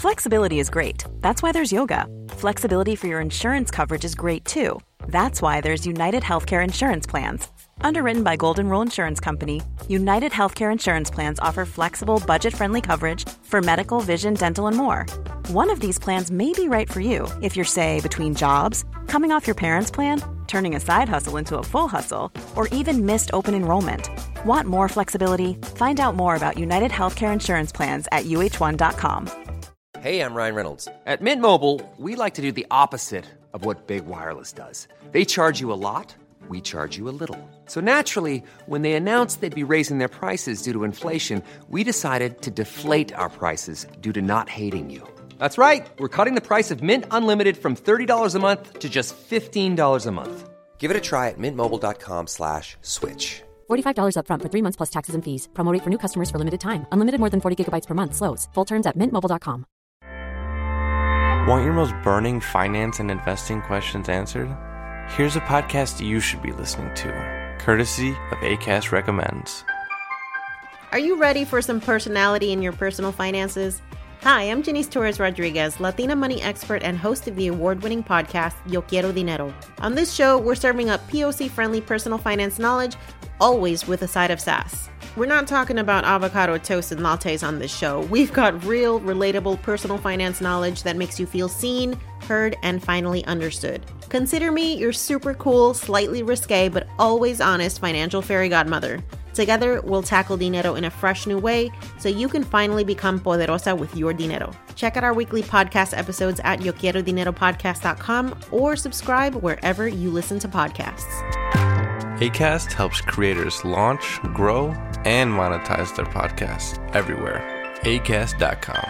Flexibility is great. That's why there's yoga. Flexibility for your insurance coverage is great too. That's why there's United Healthcare Insurance Plans. Underwritten by Golden Rule Insurance Company, United Healthcare Insurance Plans offer flexible, budget-friendly coverage for medical, vision, dental, and more. One of these plans may be right for you if you're, say, between jobs, coming off your parents' plan, turning a side hustle into a full hustle, or even missed open enrollment. Want more flexibility? Find out more about United Healthcare Insurance Plans at uh1.com. Hey, I'm Ryan Reynolds. At Mint Mobile, we like to do the opposite of what Big Wireless does. They charge you a lot, we charge you a little. So naturally, when they announced they'd be raising their prices due to inflation, we decided to deflate our prices due to not hating you. That's right. We're cutting the price of Mint Unlimited from $30 a month to just $15 a month. Give it a try at mintmobile.com/switch. $45 up front for 3 months plus taxes and fees. Promo rate for new customers for limited time. Unlimited more than 40 gigabytes per month. Slows full terms at mintmobile.com. Want your most burning finance and investing questions answered? Here's a podcast you should be listening to, courtesy of Acast Recommends. Are you ready for some personality in your personal finances? Hi, I'm Janice Torres Rodriguez, Latina money expert and host of the award-winning podcast, Yo Quiero Dinero. On this show, we're serving up POC-friendly personal finance knowledge, always with a side of sass. We're not talking about avocado toast and lattes on this show. We've got real, relatable personal finance knowledge that makes you feel seen, heard, and finally understood. Consider me your super cool, slightly risque, but always honest financial fairy godmother. Together, we'll tackle dinero in a fresh new way so you can finally become poderosa with your dinero. Check out our weekly podcast episodes at yoquierodineropodcast.com or subscribe wherever you listen to podcasts. Acast helps creators launch, grow, and monetize their podcasts everywhere. Acast.com.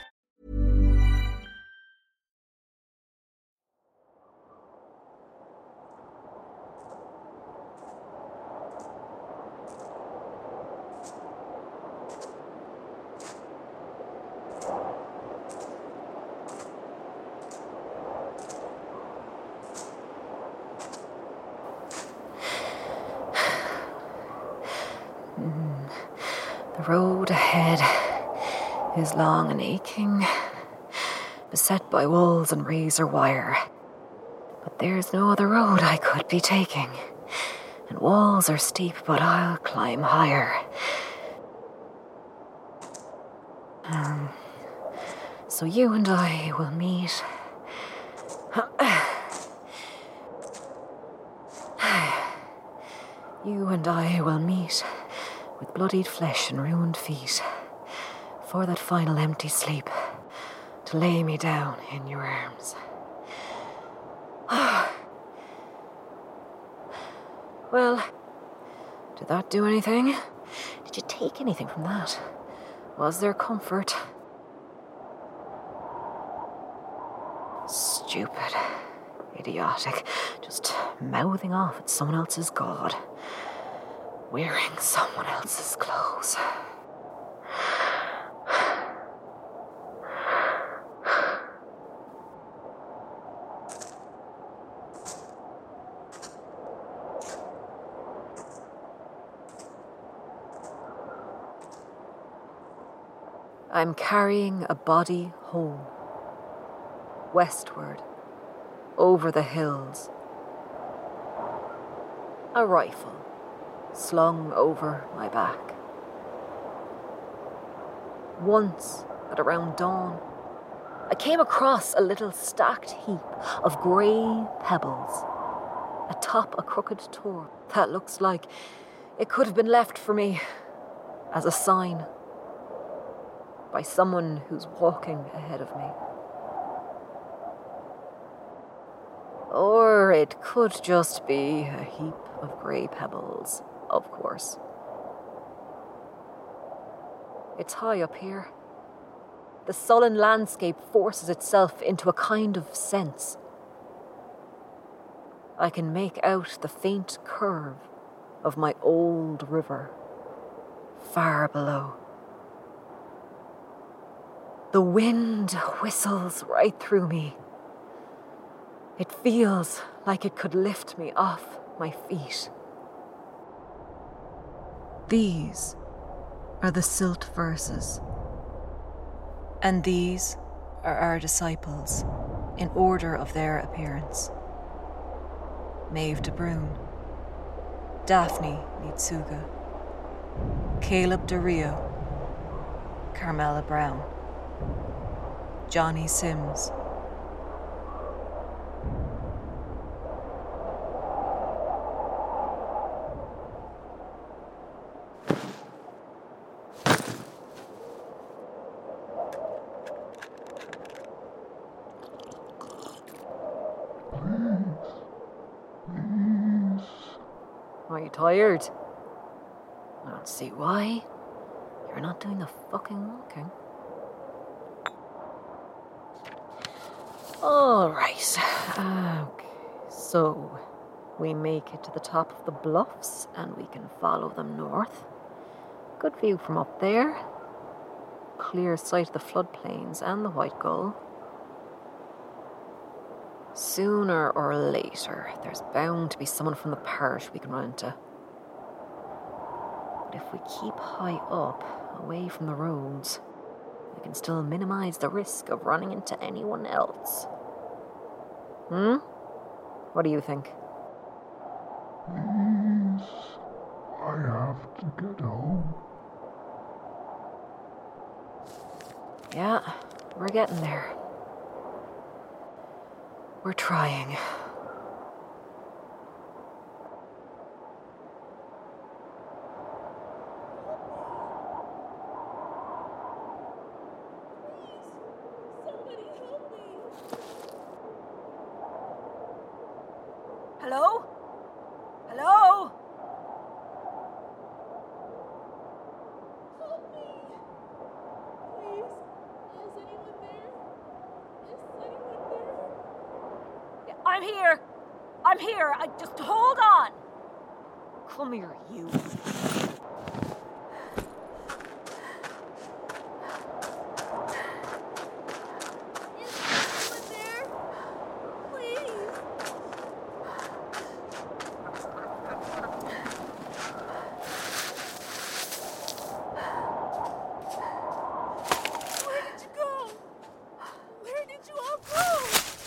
The road ahead is long and aching, beset by walls and razor wire. But there's no other road I could be taking, and walls are steep, but I'll climb higher. So you and I will meet. You and I will meet with bloodied flesh and ruined feet for that final empty sleep to lay me down in your arms. Well, did that do anything? Did you take anything from that? Was there comfort? Stupid, idiotic, just mouthing off at someone else's god. Wearing someone else's clothes. I'm carrying a body home, westward, over the hills. A rifle slung over my back. Once, at around dawn, I came across a little stacked heap of grey pebbles atop a crooked tor that looks like it could have been left for me as a sign by someone who's walking ahead of me. Or it could just be a heap of grey pebbles, of course. It's high up here. The sullen landscape forces itself into a kind of sense. I can make out the faint curve of my old river, far below. The wind whistles right through me. It feels like it could lift me off my feet. These are the Silt verses. And these are our disciples, in order of their appearance. Maeve de Bruyne, Daphne Nitsuga, Caleb de Rio, Carmela Brown, Johnny Sims. Are you tired? I don't see why. You're not doing the fucking walking. Alright. Okay. So, we make it to the top of the bluffs and we can follow them north. Good view from up there. Clear sight of the floodplains and the White Gull. Sooner or later, there's bound to be someone from the parish we can run into. But if we keep high up, away from the roads, we can still minimize the risk of running into anyone else. What do you think? Please, I have to get home. Yeah, we're getting there. We're trying. Hello? Hello? Help me! Please, is anyone there? Is anyone there? I'm here. I'm here. Just hold on. Come here, you. Is anyone there? Please. Where did you go? Where did you all go?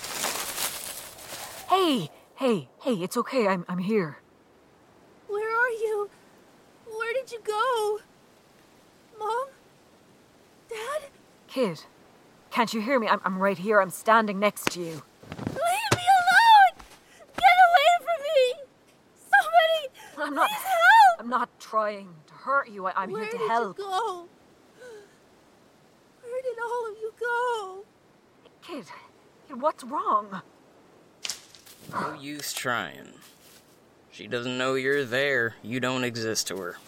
Hey, it's okay. I'm here. Where are you? Where did you go? Mom? Dad? Kid, can't you hear me? I'm right here. I'm standing next to you. Leave me alone! Get away from me! Somebody! Please help! I'm not trying to hurt you. I'm here to help. Where did you go? Where did all of you go? Kid, what's wrong? No use trying. She doesn't know you're there. You don't exist to her.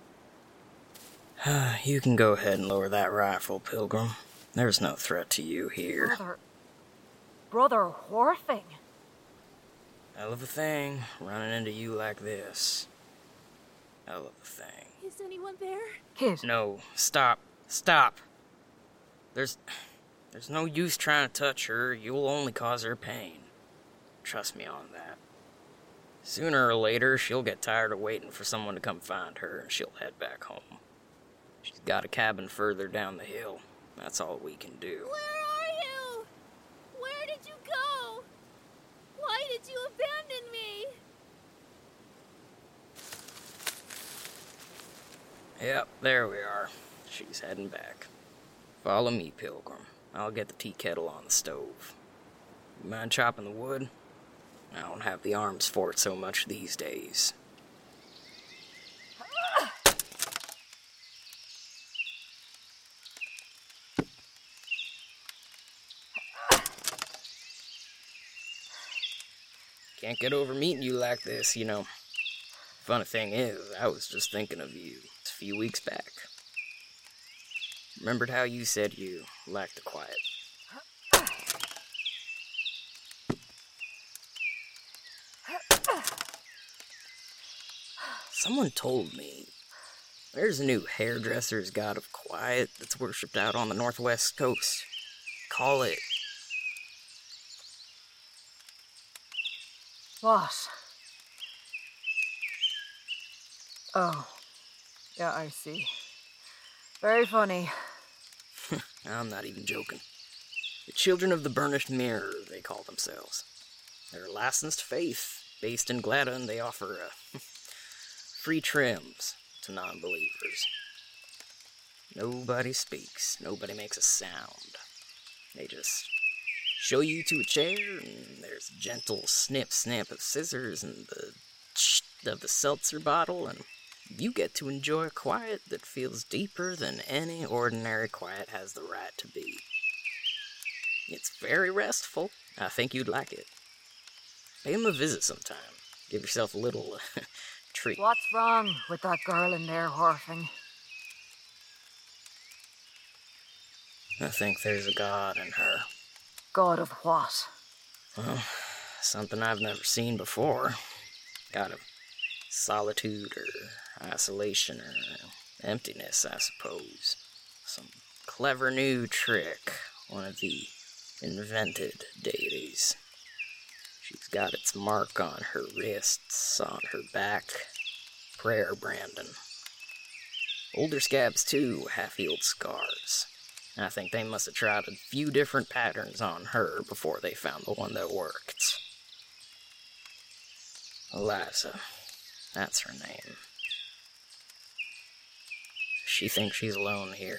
You can go ahead and lower that rifle, Pilgrim. There's no threat to you here. Brother Horfing. Hell of a thing, running into you like this. Hell of a thing. Is anyone there? Kid. No, stop. There's no use trying to touch her. You'll only cause her pain. Trust me on that. Sooner or later, she'll get tired of waiting for someone to come find her, and she'll head back home. She's got a cabin further down the hill. That's all we can do. Where are you? Where did you go? Why did you abandon me? Yep, there we are. She's heading back. Follow me, Pilgrim. I'll get the tea kettle on the stove. You mind chopping the wood? I don't have the arms for it so much these days. Can't get over meeting you like this, you know. Funny thing is, I was just thinking of you a few weeks back. Remembered how you said you liked the quiet. Someone told me there's a new hairdresser's god of quiet that's worshipped out on the northwest coast. Call it... What? Oh. Yeah, I see. Very funny. I'm not even joking. The Children of the Burnished Mirror, they call themselves. They're a licensed faith based in Gladden. They offer free trims to non-believers. Nobody speaks. Nobody makes a sound. They just show you to a chair, and there's a gentle snip-snap of scissors and the of the seltzer bottle, and you get to enjoy a quiet that feels deeper than any ordinary quiet has the right to be. It's very restful. I think you'd like it. Pay them a visit sometime. Give yourself a little treat. What's wrong with that girl in there, Horfing? I think there's a god in her. God of what? Well, something I've never seen before. God of solitude or isolation or emptiness, I suppose. Some clever new trick. One of the invented deities. She's got its mark on her wrists, on her back. Prayer Brandon. Older scabs, too, half-healed scars. I think they must have tried a few different patterns on her before they found the one that worked. Eliza. That's her name. She thinks she's alone here.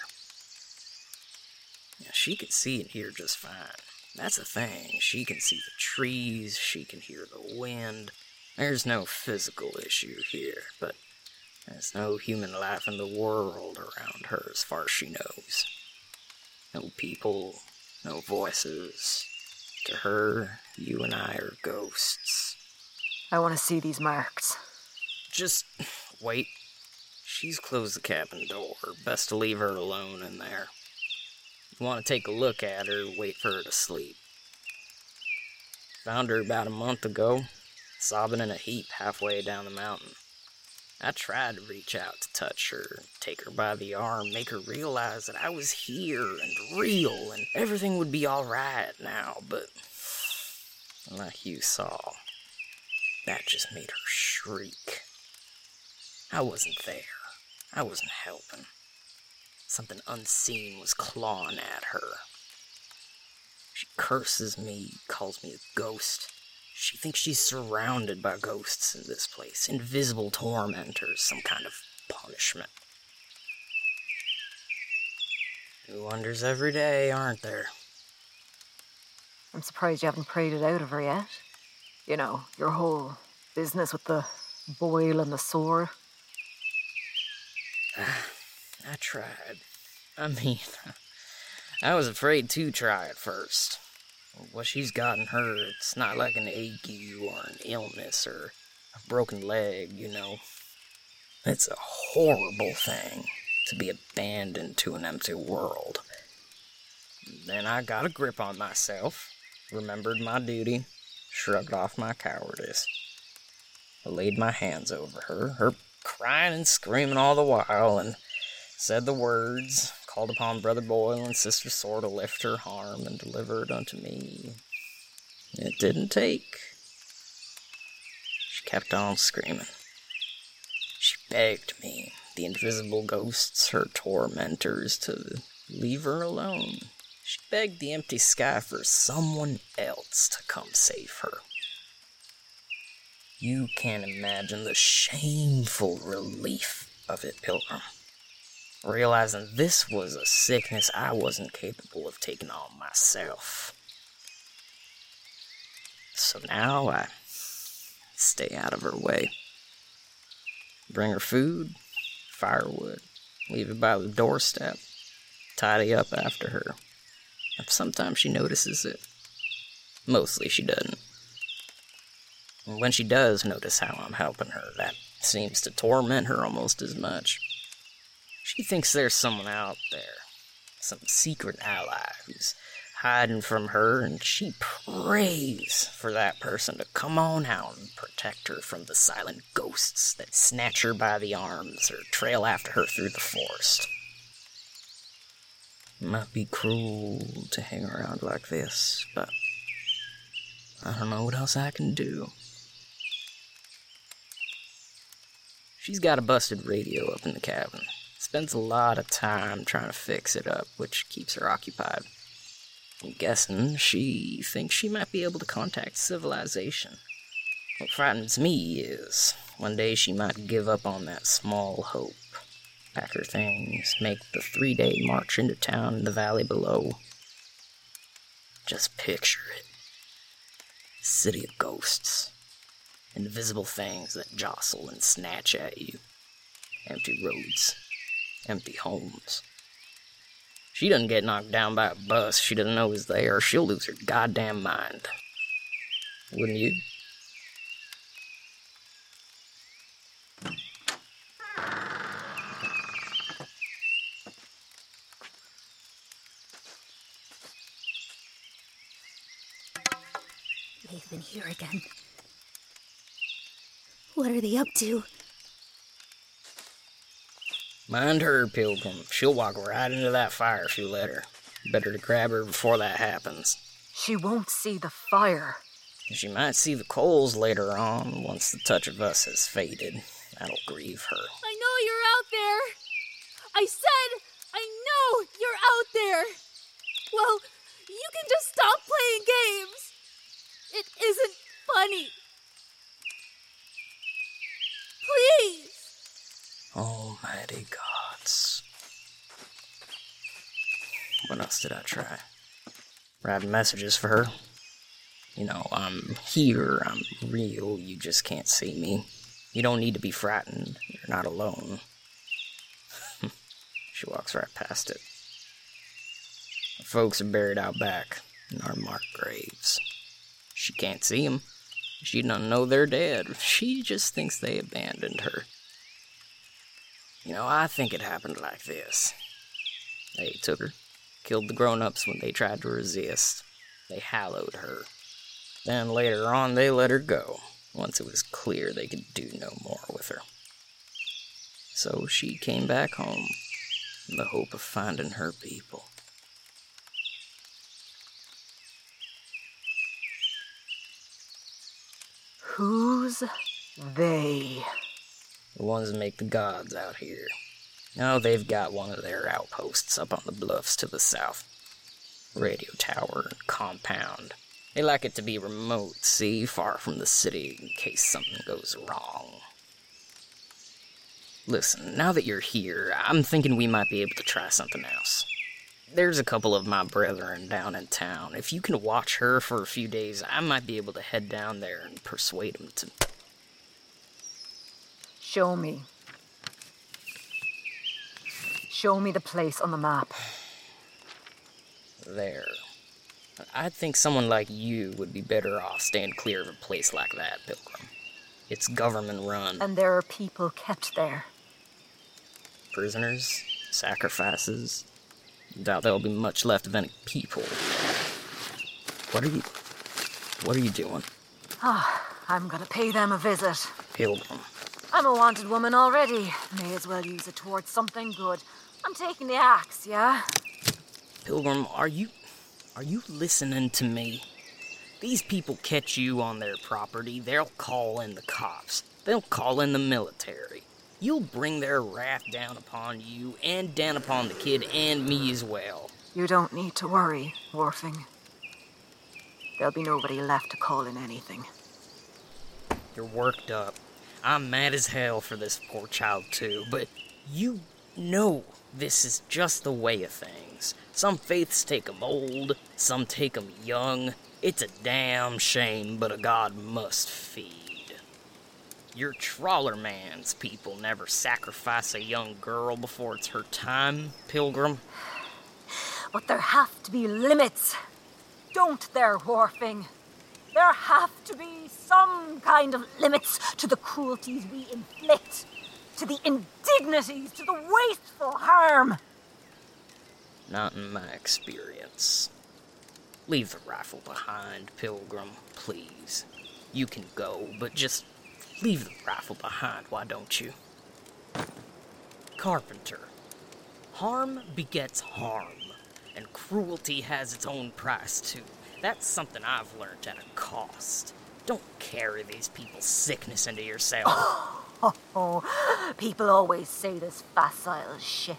Yeah, she can see and hear just fine. That's the thing. She can see the trees, she can hear the wind. There's no physical issue here, but there's no human life in the world around her as far as she knows. No people, no voices. To her, you and I are ghosts. I want to see these marks. Just wait. She's closed the cabin door. Best to leave her alone in there. You want to take a look at her, wait for her to sleep. Found her about a month ago, sobbing in a heap halfway down the mountain. I tried to reach out to touch her, take her by the arm, make her realize that I was here and real and everything would be alright now, but like you saw, that just made her shriek. I wasn't there. I wasn't helping. Something unseen was clawing at her. She curses me, calls me a ghost. She thinks she's surrounded by ghosts in this place, invisible tormentors, some kind of punishment. New wonders every day, aren't there? I'm surprised you haven't prayed it out of her yet. You know, your whole business with the boil and the sore. I tried. I mean, I was afraid to try at first. What she's got in her, it's not like an ague or an illness or a broken leg, you know. It's a horrible thing to be abandoned to an empty world. Then I got a grip on myself, remembered my duty, shrugged off my cowardice. I laid my hands over her crying and screaming all the while, and said the words, called upon Brother Boyle and Sister Sore to lift her harm and deliver it unto me. It didn't take. She kept on screaming. She begged me, the invisible ghosts, her tormentors, to leave her alone. She begged the empty sky for someone else to come save her. You can't imagine the shameful relief of it, Pilgrim. Realizing this was a sickness I wasn't capable of taking on myself. So now I stay out of her way. Bring her food, firewood, leave it by the doorstep, tidy up after her. Sometimes she notices it. Mostly she doesn't. And when she does notice how I'm helping her, that seems to torment her almost as much. She thinks there's someone out there, some secret ally who's hiding from her, and she prays for that person to come on out and protect her from the silent ghosts that snatch her by the arms or trail after her through the forest. It might be cruel to hang around like this, but I don't know what else I can do. She's got a busted radio up in the cabin. Spends a lot of time trying to fix it up, which keeps her occupied. I'm guessing she thinks she might be able to contact civilization. What frightens me is one day she might give up on that small hope. Pack her things, make the 3-day march into town in the valley below. Just picture it. City of ghosts. Invisible things that jostle and snatch at you. Empty roads. Empty homes. She doesn't get knocked down by a bus she doesn't know is there, she'll lose her goddamn mind. Wouldn't you? They've been here again. What are they up to? Mind her, Pilgrim. She'll walk right into that fire if you let her. Better to grab her before that happens. She won't see the fire. She might see the coals later on, once the touch of us has faded. That'll grieve her. I know you're out there. I said, I know you're out there. Well, you can just stop playing games. It isn't funny. Please. Almighty gods. What else did I try? Writing messages for her. You know, I'm here, I'm real, you just can't see me. You don't need to be frightened, you're not alone. She walks right past it. The folks are buried out back in our marked graves. She can't see them. She doesn't know they're dead. She just thinks they abandoned her. You know, I think it happened like this. They took her, killed the grown-ups when they tried to resist. They hallowed her. Then later on, they let her go, once it was clear they could do no more with her. So she came back home, in the hope of finding her people. Who's they? The ones that make the gods out here. Oh, they've got one of their outposts up on the bluffs to the south. Radio tower and compound. They like it to be remote, see, far from the city in case something goes wrong. Listen, now that you're here, I'm thinking we might be able to try something else. There's a couple of my brethren down in town. If you can watch her for a few days, I might be able to head down there and persuade them to... Show me. Show me the place on the map. There. I think someone like you would be better off staying clear of a place like that, Pilgrim. It's government-run. And there are people kept there. Prisoners, sacrifices. Doubt there'll be much left of any people. What are you doing? I'm gonna pay them a visit. Pilgrim. I'm a wanted woman already. May as well use it towards something good. I'm taking the axe, yeah? Pilgrim, are you listening to me? These people catch you on their property, they'll call in the cops. They'll call in the military. You'll bring their wrath down upon you and down upon the kid and me as well. You don't need to worry, Worfing. There'll be nobody left to call in anything. You're worked up. I'm mad as hell for this poor child too, but you know this is just the way of things. Some faiths take 'em old, some take 'em young. It's a damn shame, but a god must feed. Your trawler man's people never sacrifice a young girl before it's her time, Pilgrim. But there have to be limits. Don't there, Worfing? There have to be some kind of limits to the cruelties we inflict, to the indignities, to the wasteful harm. Not in my experience. Leave the rifle behind, Pilgrim, please. You can go, but just leave the rifle behind, why don't you? Carpenter. Harm begets harm, and cruelty has its own price, too. That's something I've learned at a cost. Don't carry these people's sickness into yourself. Oh, people always say this facile shit.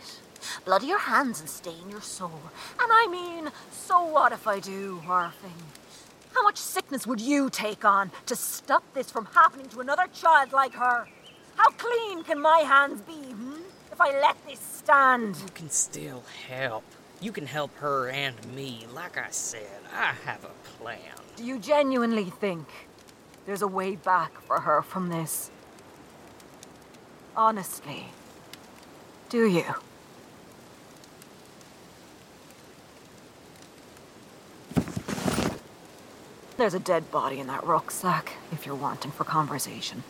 blood your hands and stain your soul. And I mean, so what if I do, Orphan? How much sickness would you take on to stop this from happening to another child like her? How clean can my hands be, if I let this stand? You can still help. You can help her and me. Like I said, I have a plan. Do you genuinely think there's a way back for her from this? Honestly, do you? There's a dead body in that rucksack, if you're wanting for conversation.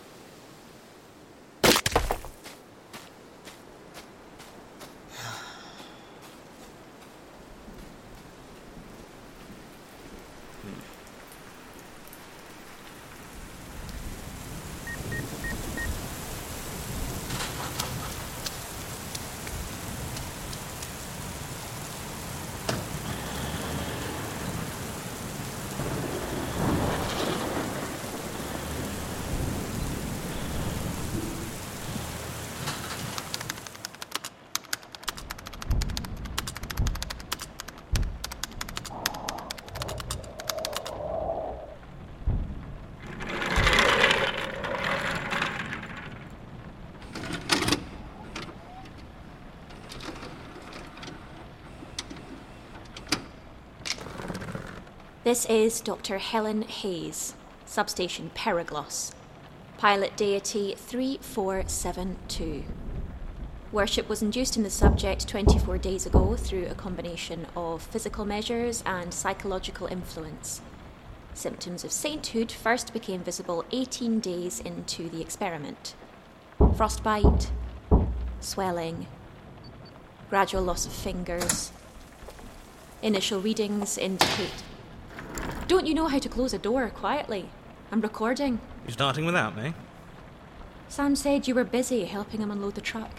This is Dr. Helen Hayes, Substation Periglos, Pilot Deity 3472. Worship was induced in the subject 24 days ago through a combination of physical measures and psychological influence. Symptoms of sainthood first became visible 18 days into the experiment. Frostbite, swelling, gradual loss of fingers. Initial readings indicate... Don't you know how to close a door quietly? I'm recording. You starting without me? Sam said you were busy helping him unload the truck.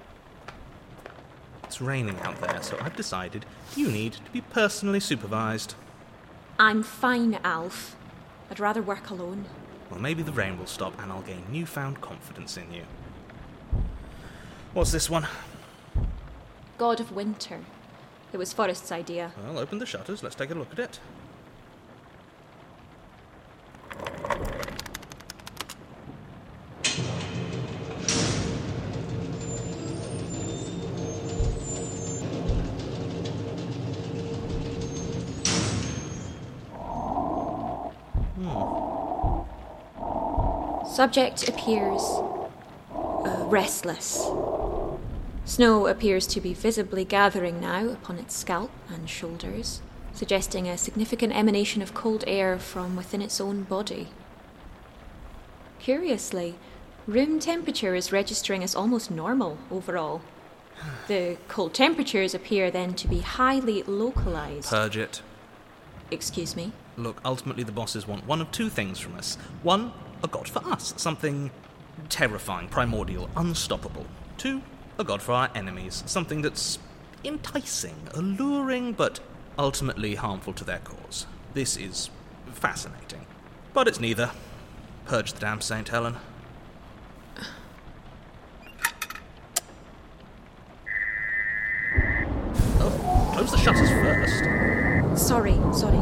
It's raining out there, so I've decided you need to be personally supervised. I'm fine, Alf. I'd rather work alone. Well, maybe the rain will stop and I'll gain newfound confidence in you. What's this one? God of Winter. It was Forrest's idea. Well, open the shutters. Let's take a look at it. Subject appears restless. Snow appears to be visibly gathering now upon its scalp and shoulders, suggesting a significant emanation of cold air from within its own body. Curiously, room temperature is registering as almost normal overall. The cold temperatures appear then to be highly localized. Purge it. Excuse me? Look, ultimately the bosses want one of two things from us. One, a god for us, something terrifying, primordial, unstoppable. Two, a god for our enemies, something that's enticing, alluring, but ultimately harmful to their cause. This is fascinating. But it's neither. Purge the damn Saint Helen. Oh, close the shutters first. Sorry.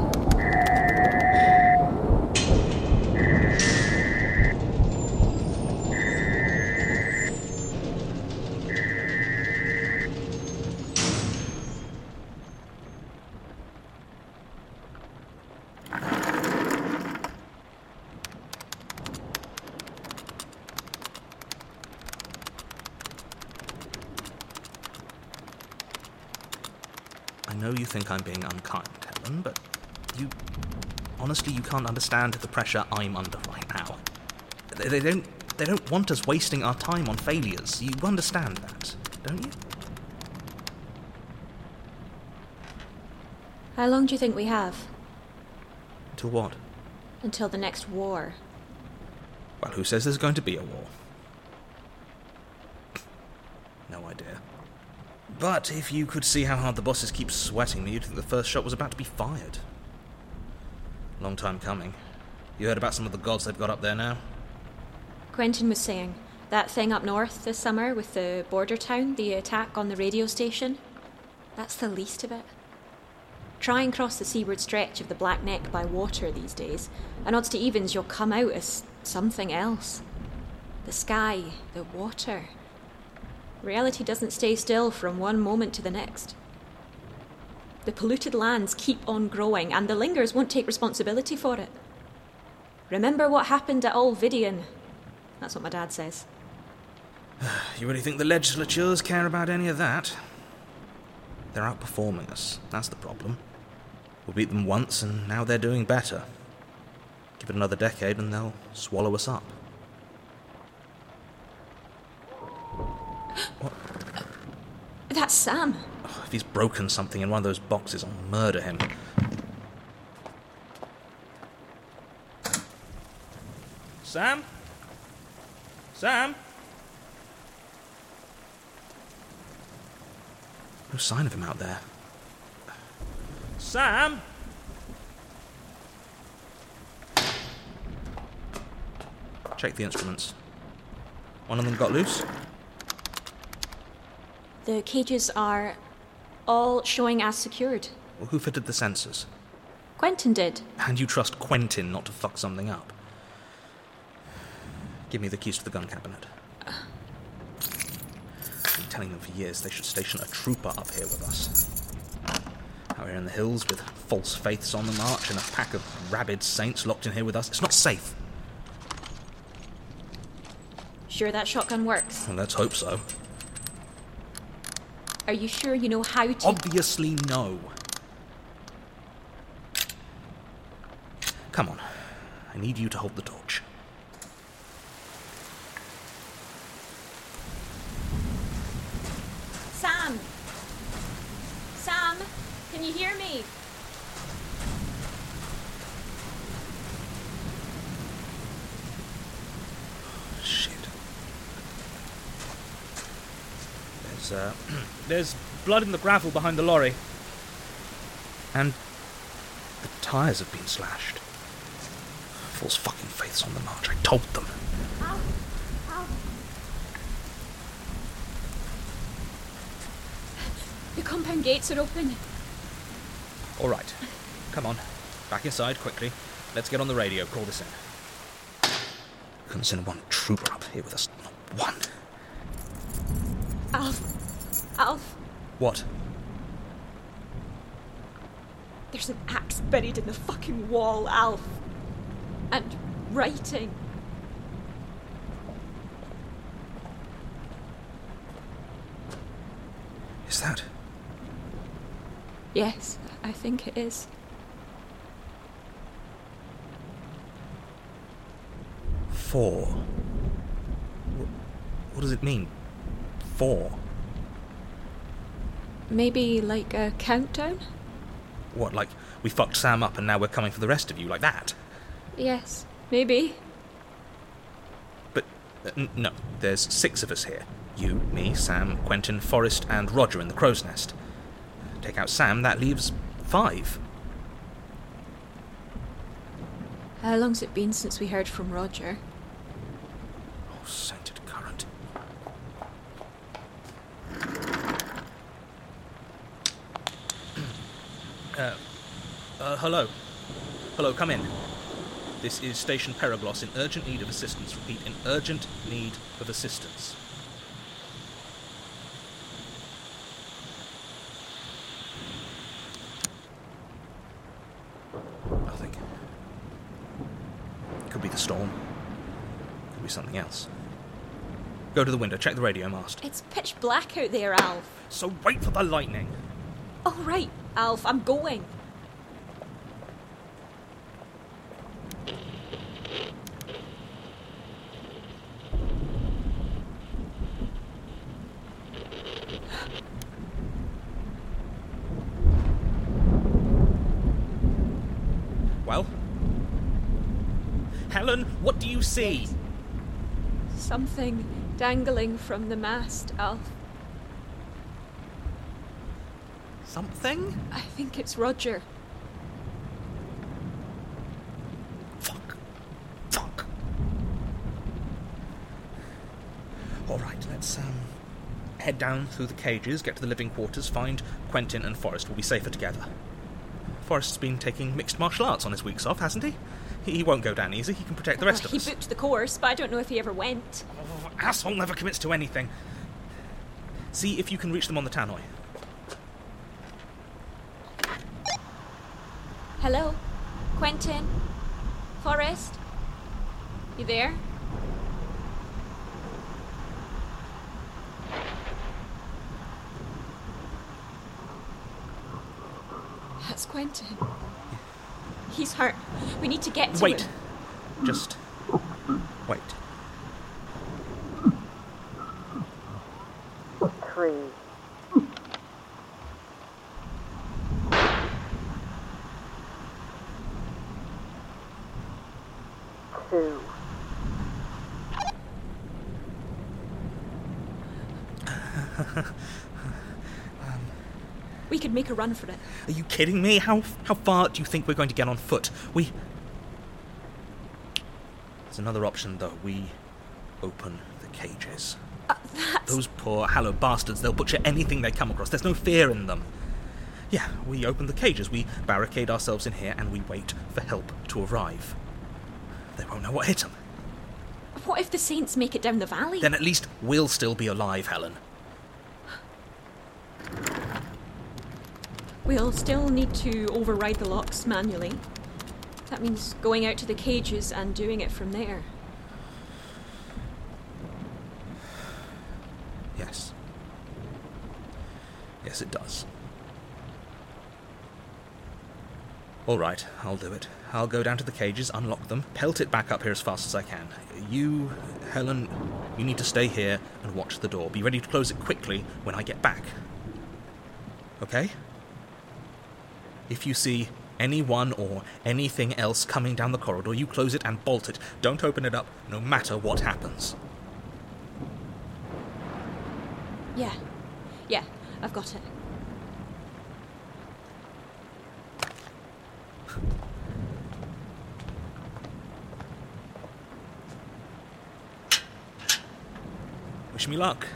I know you think I'm being unkind, Helen, but honestly, you can't understand the pressure I'm under right now. They don't want us wasting our time on failures. You understand that, don't you? How long do you think we have? Till what? Until the next war. Well, who says there's going to be a war? No idea. But if you could see how hard the bosses keep sweating me, you'd think the first shot was about to be fired. Long time coming. You heard about some of the gods they've got up there now? Quentin was saying, That thing up north this summer with the border town, the attack on the radio station? That's the least of it. Try and cross the seaward stretch of the Black Neck by water these days, and odds to evens you'll come out as something else. The sky, the water. Reality doesn't stay still from one moment to the next. The polluted lands keep on growing, and the Lingers won't take responsibility for it. Remember what happened at Olvidian? That's what my dad says. You really think the legislatures care about any of that? They're outperforming us. That's the problem. We beat them once, and now they're doing better. Give it another decade, and they'll swallow us up. What? That's Sam. Oh, if he's broken something in one of those boxes, I'll murder him. Sam? Sam? No sign of him out there. Sam? Check the instruments. One of them got loose? The cages are all showing as secured. Well, who fitted the sensors? Quentin did. And you trust Quentin not to fuck something up? Give me the keys to the gun cabinet. I've been telling them for years they should station a trooper up here with us. Out here in the hills with false faiths on the march and a pack of rabid saints locked in here with us. It's not safe. Sure that shotgun works? Well, let's hope so. Are you sure you know how to... Obviously no. Come on. I need you to hold the torch. Sam! Sam! Can you hear me? Shit. There's blood in the gravel behind the lorry. And the tyres have been slashed. False fucking faiths on the march. I told them. Ow! Ow! The compound gates are open. All right. Come on. Back inside, quickly. Let's get on the radio. Call this in. Couldn't send one trooper up here with us. Not one. Alf. Alf. What? There's an axe buried in the fucking wall, Alf. And writing. Is that? Yes, I think it is. 4. What does it mean? 4? Maybe like a countdown? What, like we fucked Sam up and now we're coming for the rest of you, like that? Yes, maybe. But, no, there's 6 of us here. You, me, Sam, Quentin, Forrest, and Roger in the crow's nest. Take out Sam, that leaves 5. How long's it been since we heard from Roger? Oh, sainted current. Hello. Hello, come in. This is Station Periglos in urgent need of assistance. Repeat, in urgent need of assistance. Nothing. Could be the storm. Could be something else. Go to the window, check the radio mast. It's pitch black out there, Alf. So wait for the lightning. Oh, right, Alf, I'm going. Well? Helen, what do you see? Something dangling from the mast, Alf. Something? I think it's Roger. Fuck. All right, let's head down through the cages, get to the living quarters, find Quentin and Forrest. We'll be safer together. Forrest's been taking mixed martial arts on his weeks off, hasn't he? He won't go down easy. He can protect the rest of us. He booked the course, but I don't know if he ever went. Oh, asshole never commits to anything. See if you can reach them on the tannoy. Hello? Quentin? Forrest? You there? That's Quentin. He's hurt. We need to get to him. Wait. Just wait. 3. 2. We could make a run for it. Are you kidding me? How far do you think we're going to get on foot? There's another option, though. We open the cages. Those poor Hallow bastards, they'll butcher anything they come across. There's no fear in them. Yeah, we open the cages, we barricade ourselves in here, and we wait for help to arrive. They won't know what hit them. What if the Saints make it down the valley? Then at least we'll still be alive, Helen. We'll still need to override the locks manually. That means going out to the cages and doing it from there. Yes. Yes, it does. All right, I'll do it. I'll go down to the cages, unlock them, pelt it back up here as fast as I can. You, Helen, you need to stay here and watch the door. Be ready to close it quickly when I get back. Okay? If you see anyone or anything else coming down the corridor, you close it and bolt it. Don't open it up, no matter what happens. Yeah, I've got it. Wish me luck.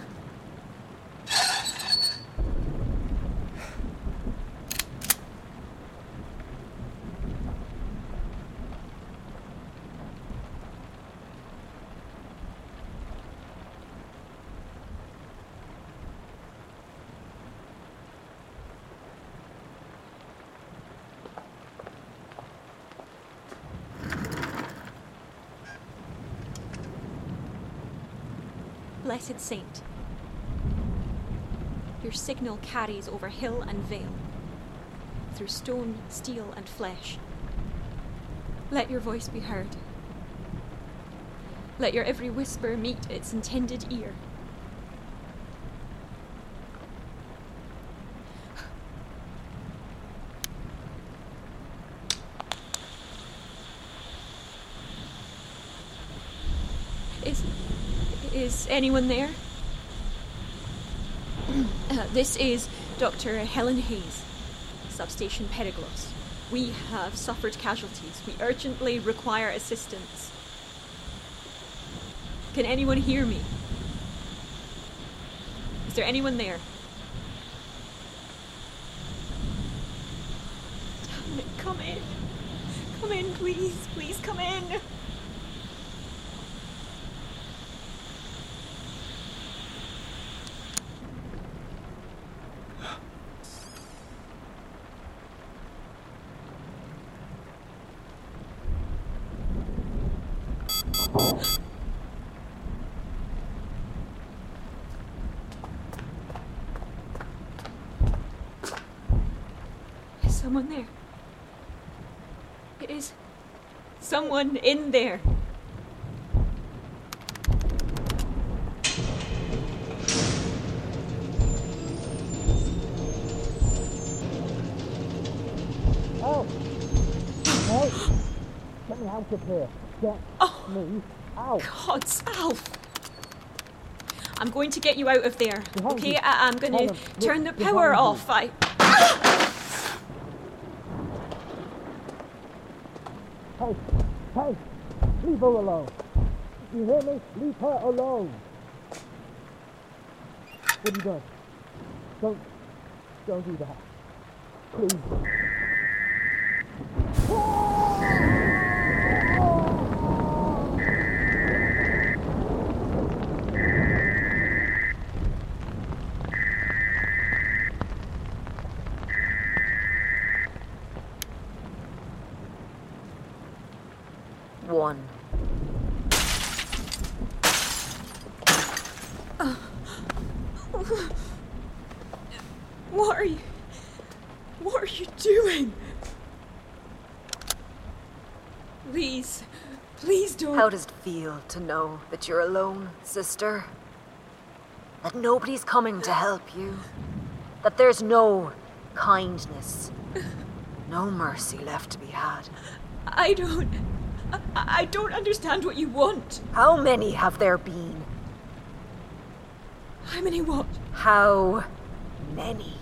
Blessed Saint, your signal carries over hill and vale, through stone, steel, and flesh. Let your voice be heard. Let your every whisper meet its intended ear. Is anyone there? This is Dr. Helen Hayes, Substation Periglos. We have suffered casualties. We urgently require assistance. Can anyone hear me? Is there anyone there? Damn it, come in. Come in, please. Please come in. Is someone there? It is someone in there. Help! Help! Get me out of here. Get me out. God's Alf. I'm going to get you out of there. Okay, I'm going to turn the power off. Hey, leave her alone. You hear me? Leave her alone. What have you done? Don't do that. Please. One. What are you doing? Please don't. How does it feel to know that you're alone, sister? That nobody's coming to help you? That there's no kindness, no mercy left to be had? I don't understand what you want. How many have there been? How many what? How many?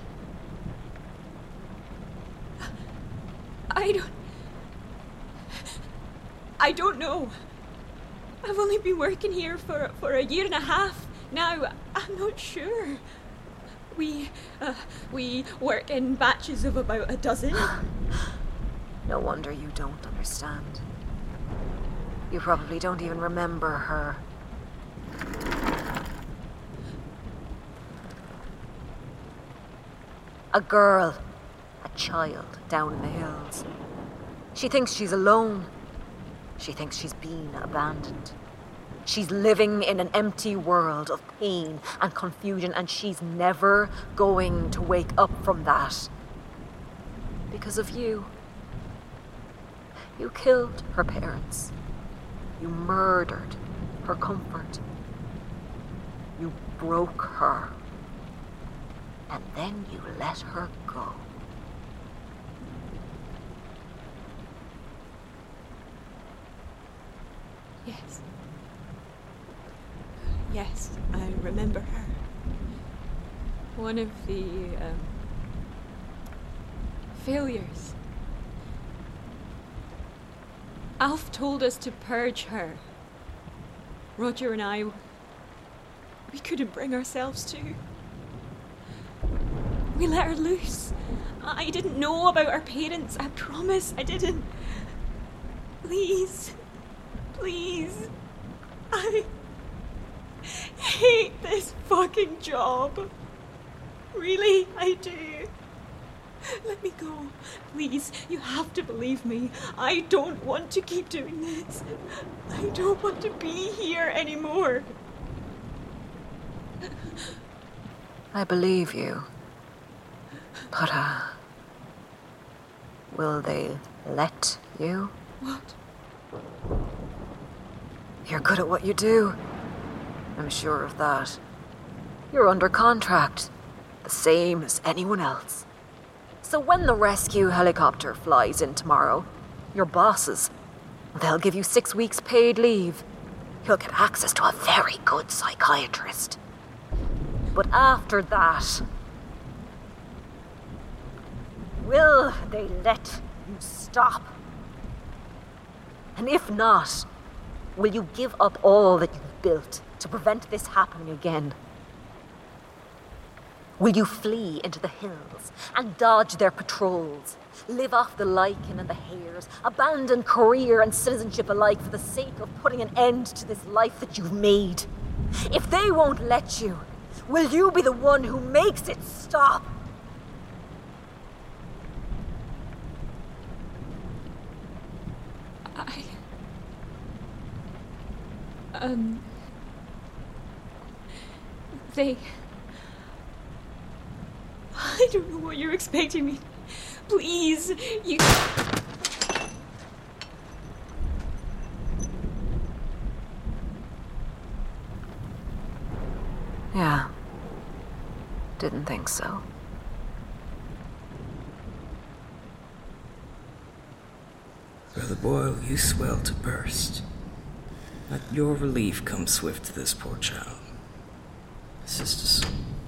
I don't know. I've only been working here for a year and a half now. I'm not sure. We work in batches of about a dozen. No wonder you don't understand. You probably don't even remember her. A girl, a child down in the hills. She thinks she's alone. She thinks she's been abandoned. She's living in an empty world of pain and confusion, and she's never going to wake up from that. Because of you. You killed her parents. You murdered her comfort. You broke her. And then you let her go. Yes, I remember her. One of the failures. Alf told us to purge her. Roger and I, we couldn't bring ourselves to. We let her loose. I didn't know about our parents, I promise I didn't. Please, I hate this fucking job. Really, I do. Let me go. Please, you have to believe me. I don't want to keep doing this. I don't want to be here anymore. I believe you. But, will they let you? What? You're good at what you do. I'm sure of that. You're under contract, the same as anyone else. So when the rescue helicopter flies in tomorrow, your bosses, they'll give you 6 weeks paid leave. You'll get access to a very good psychiatrist. But after that, will they let you stop? And if not, will you give up all that you've built to prevent this happening again? Will you flee into the hills and dodge their patrols, live off the lichen and the hairs, abandon career and citizenship alike for the sake of putting an end to this life that you've made? If they won't let you, will you be the one who makes it stop? I don't know what you're expecting me. Please, you... Yeah. Didn't think so. Brother Boyle, you swell to burst. Let your relief come swift to this poor child. Sister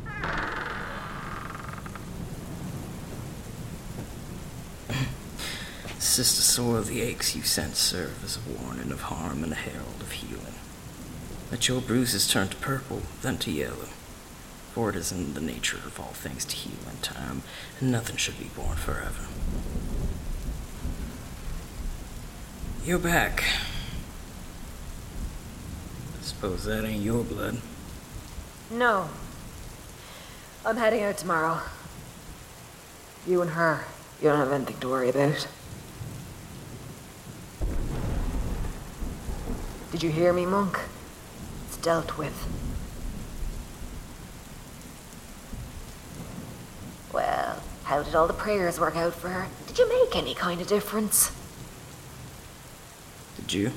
Sister Soil, the aches you sent serve as a warning of harm and a herald of healing. Let your bruises turn to purple, then to yellow. For it is in the nature of all things to heal in time, and nothing should be born forever. You're back. I suppose that ain't your blood. No. I'm heading out tomorrow. You and her, you don't have anything to worry about. Did you hear me, Monk? It's dealt with. Well, how did all the prayers work out for her? Did you make any kind of difference? Did you?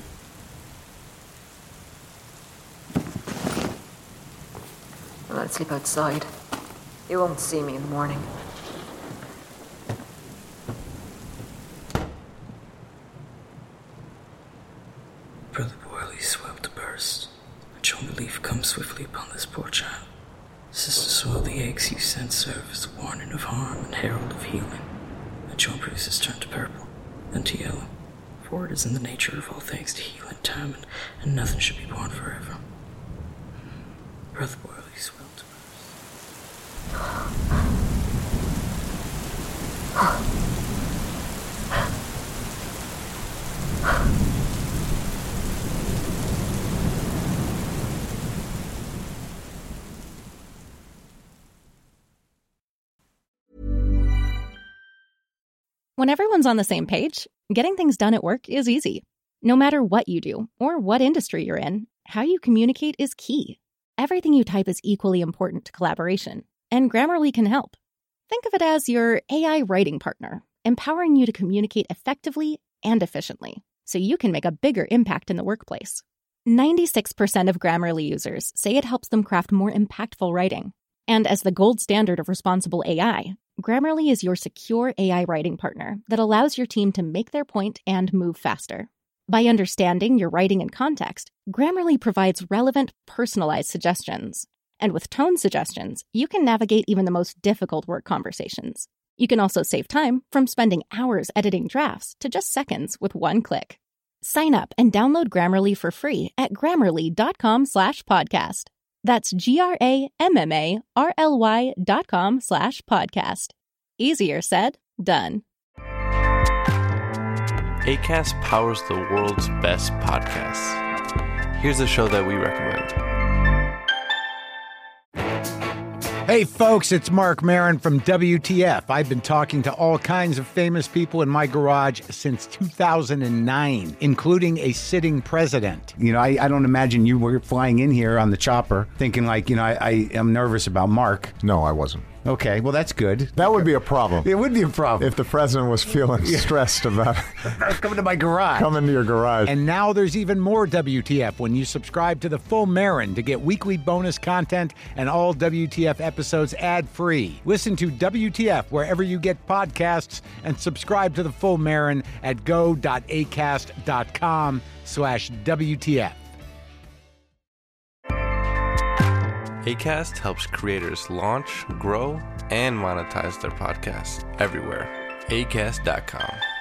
Well, I'll sleep outside. You won't see me in the morning. Brother Boyle swelled to burst. A jonah leaf comes swiftly upon this poor child. Sister Soil, the eggs you sent serve as a warning of harm and herald of healing. A jonah produces turn to purple, then to yellow. For it is in the nature of all things to heal in time, and nothing should be born forever. Brother Boyle swelled to When everyone's on the same page, getting things done at work is easy. No matter what you do or what industry you're in, how you communicate is key. Everything you type is equally important to collaboration, and Grammarly can help. Think of it as your AI writing partner, empowering you to communicate effectively and efficiently, so you can make a bigger impact in the workplace. 96% of Grammarly users say it helps them craft more impactful writing. And as the gold standard of responsible AI, Grammarly is your secure AI writing partner that allows your team to make their point and move faster. By understanding your writing and context, Grammarly provides relevant, personalized suggestions. And with tone suggestions, you can navigate even the most difficult work conversations. You can also save time from spending hours editing drafts to just seconds with one click. Sign up and download Grammarly for free at Grammarly.com/podcast. That's GRAMMARLY.com/podcast. Easier said, done. Acast powers the world's best podcasts. Here's a show that we recommend. Hey folks, it's Mark Maron from WTF. I've been talking to all kinds of famous people in my garage since 2009, including a sitting president. You know, I don't imagine you were flying in here on the chopper thinking like, you know, I am nervous about Mark. No, I wasn't. Okay, well, that's good. That would be a problem. It would be a problem. If the president was feeling stressed about coming to my garage. Coming to your garage. And now there's even more WTF when you subscribe to The Full Marin to get weekly bonus content and all WTF episodes ad-free. Listen to WTF wherever you get podcasts and subscribe to The Full Marin at go.acast.com/WTF. Acast helps creators launch, grow, and monetize their podcasts everywhere. Acast.com.